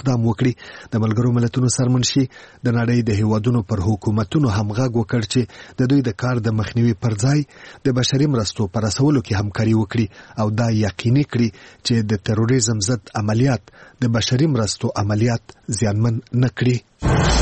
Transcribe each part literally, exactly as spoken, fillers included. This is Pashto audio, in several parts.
اقدام وکړي. د ملګرو ملتونو سرمنشي د نړۍ د هیوادونو پر حکومتونو هم غږ وکړ چې د دوی د کار د مخنیوي پر ځای د بشري مرستو پر رسولو کې همکاري وکړي او دا یقیني کړي چې د تروریزم ضد عملیات د بشري مرستو عملیات زیانمن نه کړي.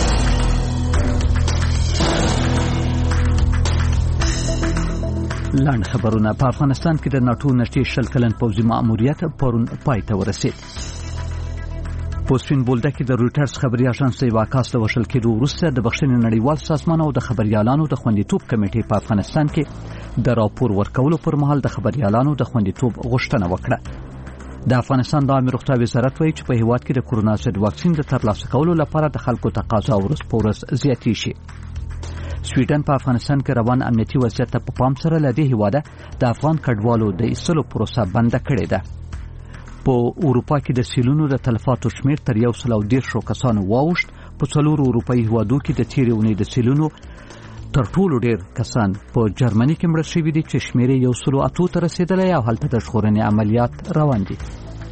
لاند خبرونه. په افغانستان کې د ناتو نشټي شل کلن پوځي مأموریت پرون پای ته ورسید. پوسټین بولډه کې د رويټرز خبري اژانس یو واکاست وشل کېدو وروسته د بخښنې نړیوال سازمان او د خبريالانو د خوندیتوب کمیټې په افغانستان کې د راپور ورکولو پر مهال د خبريالانو د خوندیتوب غوښتنه وکړه. د افغانستان د عامه روغتیا وزارت وایي چې په هیواد کې د کورونا ضد واکسین د ترلاسه کولو لپاره د خلکو تقاضا ورځ په ورځ زیاتې شي. سویډن په افغانستان کې روان امنیتي وضعیت ته په پام سره لدې هیواده د افغان کډوالو د ایستلو پروسه بنده کړې ده. په اروپا کې د سیلونو د تلفاتو شمیر تر یو سل او دیرشو کسانو واوښت. په څلورو اروپایي هیوادو کې د تیرې اونۍ د سیلونو تر ټولو ډیر کسان په جرمني کې مړه شوي دي چې شمیر یو سل او اتو ته رسیدلی او هلته د ژغورنې عملیات روان دي.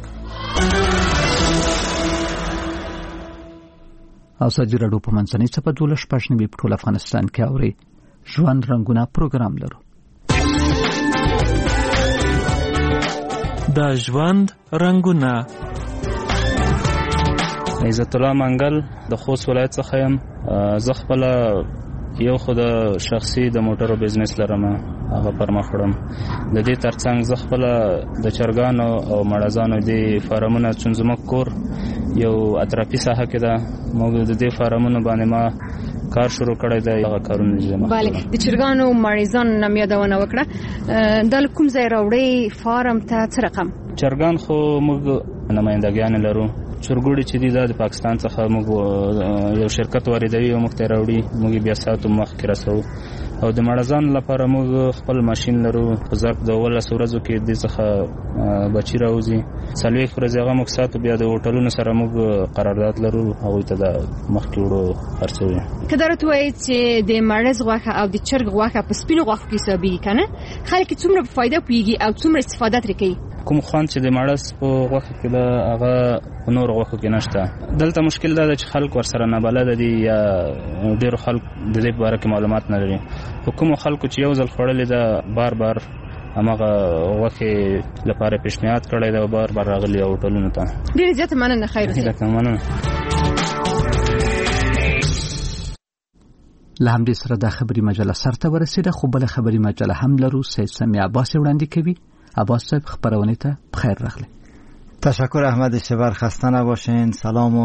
او ازادي راډیو په منځنۍ صفحه دولس شپږ نوي په ټول افغانستان کې اوري. ژوند رنګونه پروګرام لرو. د ژوند رنګونه. عزت الله منګل د خوست ولایت څخه یم. زه خپل یو خو د شخصي د موټرو بزنس لرم، هغه پر مخ وړم. د دې ترڅنګ زه خپل د چرګانو او مړزانو د فارمونو چون زموږ کور یو اطرافي ساحه کې ده، موږ د دې فارمونو باندې ما کار شروع کړی دی. هغه کارونه زما bale د چرګانو مړزانو نم یادونه وکړه. د کوم ځای راوړې فارم ته څه رقم؟ چرګان خو موږ نمائندګان لرو. چرګوړي چې دي د پاکستان څخه موږ یو شرکت واردوي او موږ ته راوړي، موږ بیا ساتو مخکې رسو. او د مړزان لپاره موږ خپل ماشين لرو. په ظرف د ولس ورځو کې د څخه بچی راوځي. څلوېښت ورځې هغه موږ ساتو. بیا د هوټلونو سره موږ قرارداد لرو، هغوی ته د مخکې وړو خرڅوي. که درته وایي چې د مړز غوښه او د چرګ غوښه په سپینو غوښو کې حسابېږي که نه، خلک څومره په فایده پوهېږي او څومره استفاده ترې کوي؟ کوم خوند چې د مړز په غوښه کې ده هغه په نورو غوښو کې نشته. دلته مشکل دا ده چې خلک ورسره نابلده دي یا ډېرو خلک د دې په باره کې معلومات نه لري. په کومو خلکو چې یو ځل خوړلې ده بار بار هماغه غوښې لپاره پیشنهاد کړی ده او بار بار راغلي هوټلونو ته. ډېره زیاته مننه. خیر اوسې. مننه. له همدې سره دا خبري مجله سرته ورسېده، خو بله خبري مجله هم لرو. سید سمی عباس وړاندې کوي. عباس صاحب خبرونه ته بخیر راغلی. تشکر احمد شبر، خسته نباشین. سلام و